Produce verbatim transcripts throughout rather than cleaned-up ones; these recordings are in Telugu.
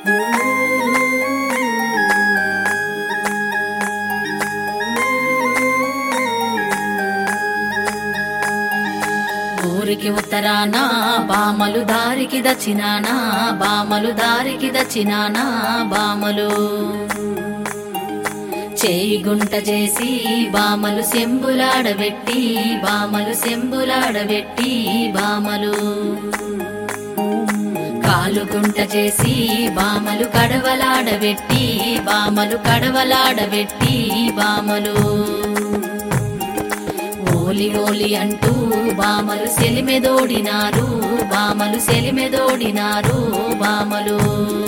ఊరికి ఉత్తరానా బామలు దారికి దచ్చినానా బామలు దారికి దచ్చినానా బామలు చేయి గుంట చేసి బామలు సెంబులాడబెట్టి బామలు సెంబులాడబెట్టి బామలు కాలు గుంట చేసి బామలు కడవలాడబెట్టి బామలు కడవలాడబెట్టి బామలు ఓలి ఓలి అంటూ బామలు సెలిమెదోడినారు బామలు సెలిమెదోడినారు బామలు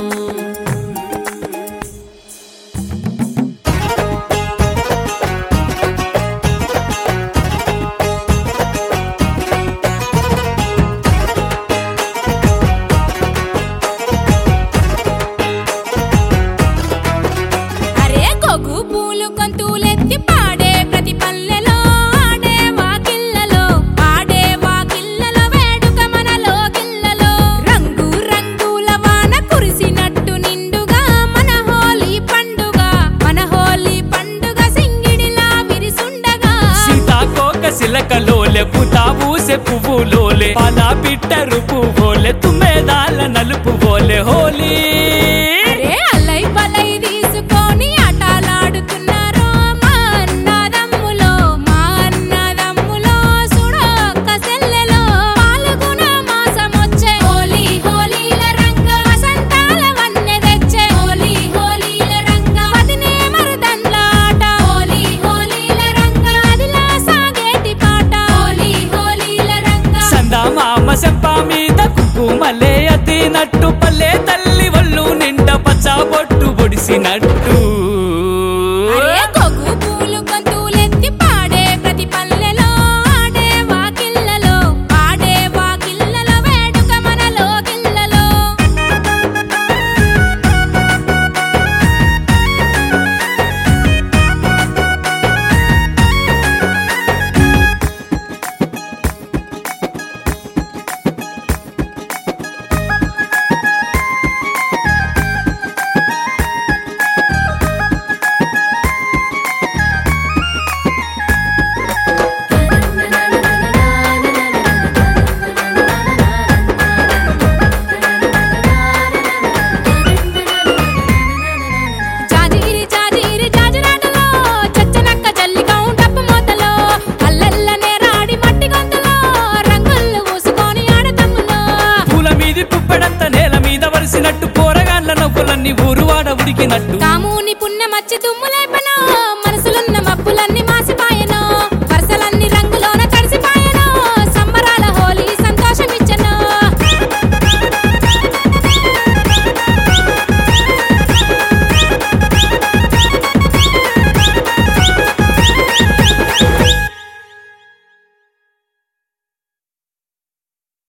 సిలకలోలే పుతాబూసే పువ్వులోలే పాలా పిట్టరు పువ్వులే తుమ్మెదాల నలుపు పోలే హోలీ అల్లై పలై తీసుకొని ఆటలాడుతున్నారు మా అన్నదమ్ములో మా అన్నదమ్ములో సుడొక్క సెల్లెలో పాల్గొన మాసం వచ్చే హోలీ హోలీల రంగ వసంతాల వన్నె తెచ్చే హోలీ హోలీల రంగ వదినే మరుదండ్ల ఆట హోలీ హోలీల రంగ అదిలా సాగేటి పాట హోలీ హోలీల రంగ సందా మామ సెంప మీద కుంకుమలే అతినట్టు పల్లె తల్లి ఒళ్ళు నిండా పచ్చ బొట్టు పొడిసినట్టు గొగ్గు పూలు గొంతులెత్తి పాడే ప్రతి పల్లెలో ఆడే వాకిళ్ళలో ఆడే వాకిళ్ళలో వేడుక మనలో గిల్లలో జాజిగిరి జాజిగిరి జాజరాటలో చచ్చనక్క జల్లికం డప్పు మోతలో అల్లల్లనే రాడి మట్టి గొంతులో రంగులు పూసుకొని ఆడతమ్ములో పూల మీది పుప్పెడంత నేల మీద వరిసినట్టు పోరగాళ్ళ నవ్వులన్నీ ఊరువాడ ఉడికినట్టు కాముని పుణ్యమచ్చి తుమ్ములేపనో